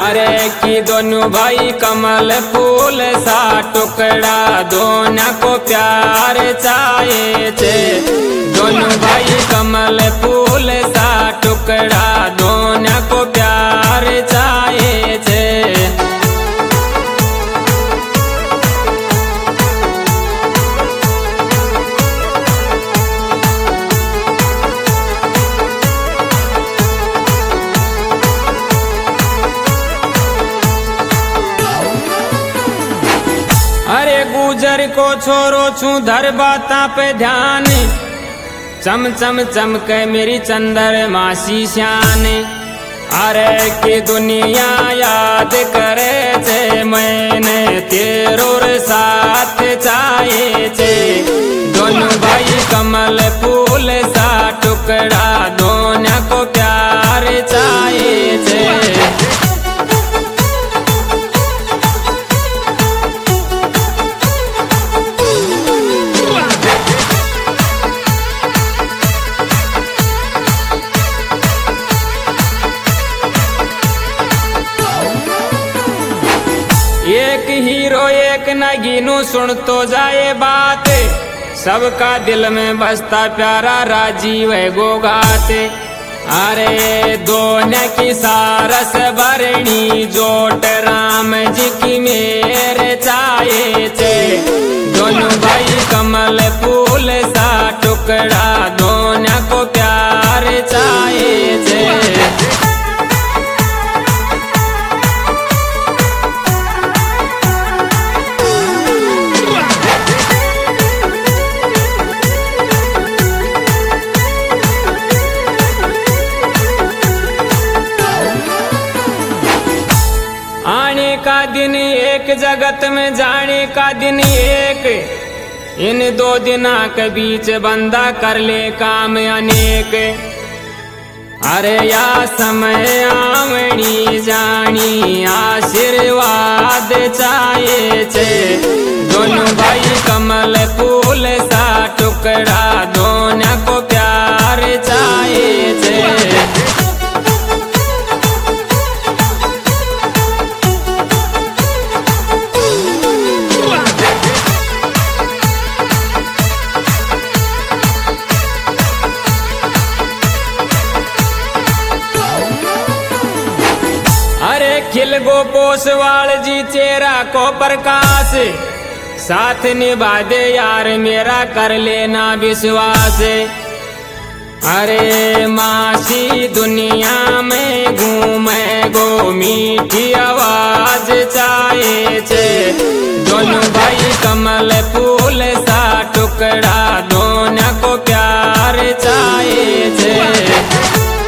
अरे कि दोनों भाई कमल फूल सा टुकड़ा दोनों को प्यार चाहिए थे। दोनों भाई कमल फूल सा टुकड़ा दोनों को प्यार चाहिए थे। अरे गुजर को छोरो छू धर बाता पे ध्यान, चम चम चमके मेरी चंद्रमा सी शान। अरे कि दुनिया याद करे थे मैंने तेरो साथ चाहिए थे। दोनों भाई कमल फूल सा टुकड़ा दोनों को प्यार चाहिए थे। एक हीरो एक नगीनू सुन तो जाए बात, सबका दिल में बसता प्यारा राजीव है गोगाते। अरे दोनों की सारस भरणी जोट राम जी की मेरे चाहिए थे। दोनों भाई कमल फूल सा टुकड़ा दोनों को प्यार चाहिए थे। आने का दिन एक जगत में जाने का दिन एक, इन दो दिना के बीच बंदा कर ले काम अनेक। अरे या समय आमणी जानी आशीर्वाद चाहिए थे। दोनों भाई कमल फूल सा टुकड़ा दोनों को प्यार चाहिए थे। अरे खिल गो पोसवाल जी चेहरा को प्रकाश, साथ निभा दे यार मेरा कर लेना विश्वास। अरे मासी दुनिया में घूमे गो मीठी आवाज चाहिए थे। दोनों भाई कमल फूल सा टुकड़ा